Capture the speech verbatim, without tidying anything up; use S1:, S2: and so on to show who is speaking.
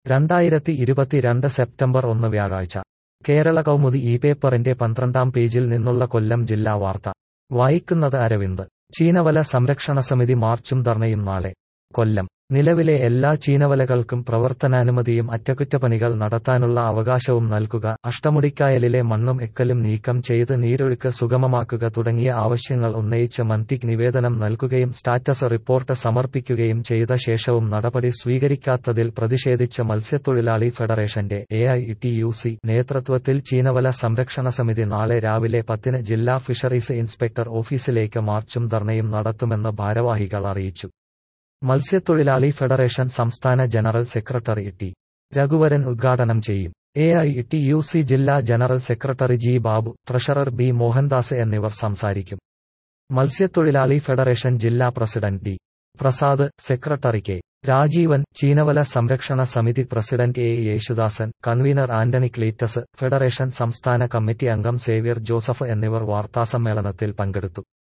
S1: രണ്ടായിരത്തി ഇരുപത്തിരണ്ട് സെപ്റ്റംബർ ഒന്ന് വ്യാഴാഴ്ച കേരള കൗമുദി ഈ പേപ്പറിന്റെ പന്ത്രണ്ടാം പേജിൽ നിന്നുള്ള കൊല്ലം ജില്ലാ വാർത്ത വായിക്കുന്നത് അരവിന്ദ്. ചീനവല സംരക്ഷണ സമിതി മാർച്ചും ധർണയും നാളെ. കൊല്ലം. നിലവിലെ എല്ലാ ചീനവലകൾക്കും പ്രവർത്തനാനുമതിയും അറ്റകുറ്റപ്പണികൾ നടത്താനുള്ള അവകാശവും നൽകുക, അഷ്ടമുടിക്കായലിലെ മണ്ണും എക്കലും നീക്കം ചെയ്ത് നീരൊഴുക്ക് സുഗമമാക്കുക തുടങ്ങിയ ആവശ്യങ്ങൾ ഉന്നയിച്ച് മന്ത്രിക്ക് നിവേദനം നൽകുകയും സ്റ്റാറ്റസ് റിപ്പോർട്ട് സമർപ്പിക്കുകയും ചെയ്ത ശേഷവും നടപടി സ്വീകരിക്കാത്തതിൽ പ്രതിഷേധിച്ച് മത്സ്യത്തൊഴിലാളി ഫെഡറേഷന്റെ A I T U C നേതൃത്വത്തിൽ ചീനവല സംരക്ഷണ സമിതി നാളെ രാവിലെ പത്തിന് ജില്ലാ ഫിഷറീസ് ഇൻസ്പെക്ടർ ഓഫീസിലേക്ക് മാർച്ചും ധർണയും നടത്തുമെന്ന് ഭാരവാഹികൾ അറിയിച്ചു. മത്സ്യത്തൊഴിലാളി ഫെഡറേഷൻ സംസ്ഥാന ജനറൽ സെക്രട്ടറി ടി രഘുവരൻ ഉദ്ഘാടനം ചെയ്യും. A I T U C ജില്ലാ general secretary G Babu, treasurer B Mohandas എന്നിവർ സംസാരിക്കും. മത്സ്യത്തൊഴിലാളി ഫെഡറേഷൻ ജില്ലാ പ്രസിഡന്റ് ഡി പ്രസാദ്, സെക്രട്ടറി കെ രാജീവൻ, ചീനവല സംരക്ഷണ സമിതി president A Yesudasan, convener Antony Cleetus, federation സംസ്ഥാന കമ്മിറ്റി അംഗം സേവ്യർ ജോസഫ് എന്നിവർ വാർത്താസമ്മേളനത്തിൽ പങ്കെടുത്തു.